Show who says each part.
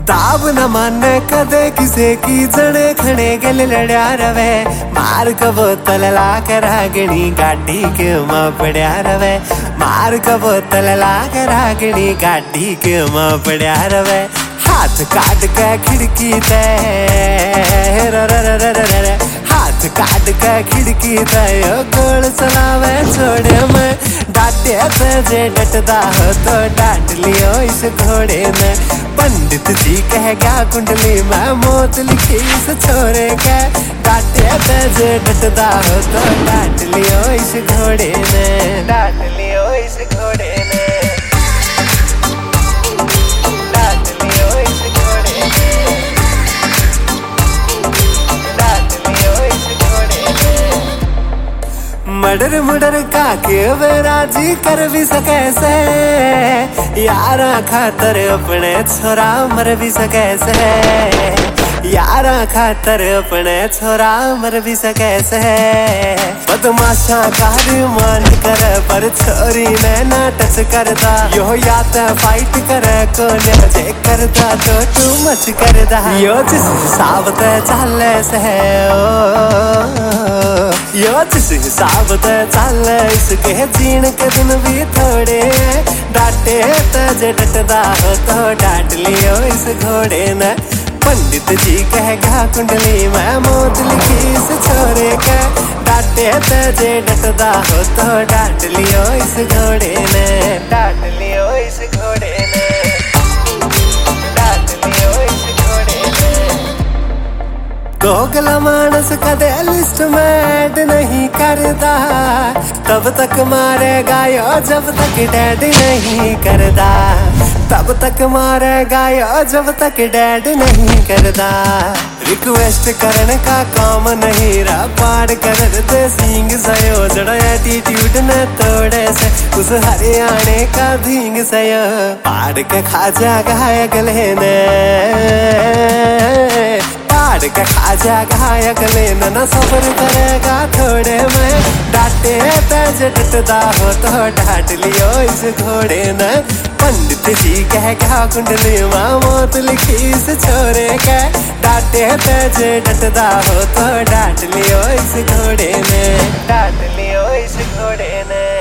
Speaker 1: दाब न माने कदे किसे की जने खने गल लड़या रवे। मार का बोतल ला कर आगनी गाड़ी के मां पड़या रवे। मार का बोतल ला कर आगनी गाड़ी के मां पड़या रवे। हाथ काट के खिड़की ते हाथ काट के खिड़की ते गोल चलावे छोड़े मैं। डांटे ते जे डटदा हो तो डांट लियो इस घोड़े ने। पंडित जी कह गया कुंडली में मौत लिखी इस छोरे के। डांटे ते जे डटदा हो तो डांट लियो इस घोड़े ने। डांट लियो इस घोड़े ने। मडर मुडर का के राजी कर भी सके से। यारा खातर अपने छोरा मर भी सके से। यारा खातर अपने छोरा मर भी सके से। बदमाशा कार मान कर पर छोरी ने ना टच करदा। यो या तो फाइट करे कोने जे करदा तो तू मच करदा। यो जिस हिसाब ते चले से यो जिस हिसाब ते चले इसके जीण के दिन भी थोड़े। डांटे ते जे डटदा हो तो डांट लियो इस घोड़े ने। पंडित जी कह गया कुंडली में मौत लिखी इस छोरे के। डांटे ते जे डटदा हो तो डांट लियो इस घोड़े ने। डांट लियो इस घोड़े ने। डांट लियो इस घोड़े ने। गोगला मानस कदे लिस्ट में ऐड नहीं करदा। तब तक मारेगा यो जब तक डैड नहीं करदा। तब तक मारेगा यो जब तक डैड नहीं करदा। रिक्वेस्ट करने का काम नहीं रहा पाड़ कर दे सिंग सयो। जड़ा एटीट्यूड न तोड़े से उस हरियाणे का धींग सयो। पाड़ के खा जागा अगले ने। पाड़ के खा जागा अगले न सबर करेगा थोड़े में। डांटे तेज डटदा हो तो डांट लियो इस घोड़े ने। पंडित जी कह गया कुंडली में मौत लिखी इस छोरे के। डांटे तेज डटदा हो तो डांट लियो इस घोड़े ने। डांट लियो इस घोड़े ने।